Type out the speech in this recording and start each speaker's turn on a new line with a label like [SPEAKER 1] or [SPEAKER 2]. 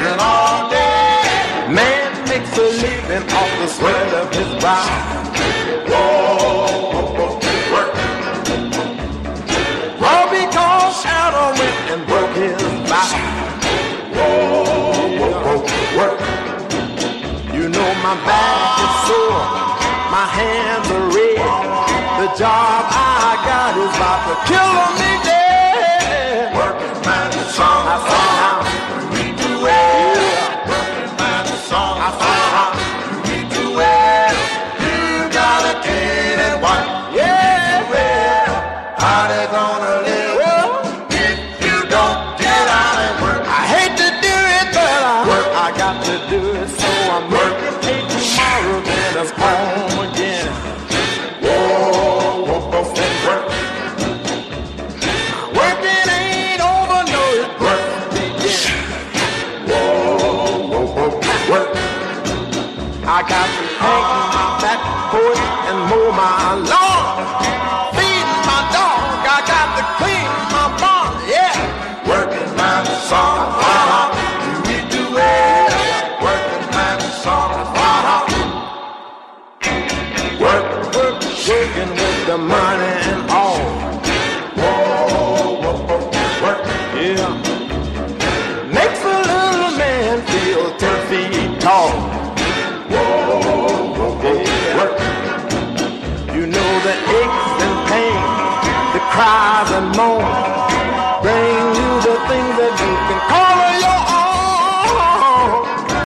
[SPEAKER 1] working all day.
[SPEAKER 2] Man makes a living off the sweat of his brow.
[SPEAKER 1] Whoa, work.
[SPEAKER 2] All because Shadow went and broke his back.
[SPEAKER 1] Whoa, work.
[SPEAKER 2] You know my back is sore, my hands are red. The job I got is about to kill me dead.
[SPEAKER 1] Working man, the song.
[SPEAKER 2] I said now,
[SPEAKER 1] You do well. Working man, the song.
[SPEAKER 2] I said now,
[SPEAKER 1] You do well. You gotta get it one.
[SPEAKER 2] yeah, well,
[SPEAKER 1] How they gonna live
[SPEAKER 2] well,
[SPEAKER 1] if you don't get out and work?
[SPEAKER 2] I hate to do it, but I got to do it. So I'm working till tomorrow, then it's home again.
[SPEAKER 1] Whoa, work.
[SPEAKER 2] Working ain't over, no, it's work begin.
[SPEAKER 1] Whoa, work.
[SPEAKER 2] I got to paint my back porch and mow my lawn, feed my dog. I got to clean my barn, yeah.
[SPEAKER 1] Working man, the song. You do well. Working man, the song. Work, work.
[SPEAKER 2] Working with the money and all,
[SPEAKER 1] Whoa, work.
[SPEAKER 2] yeah. Makes a little man feel 10 feet tall.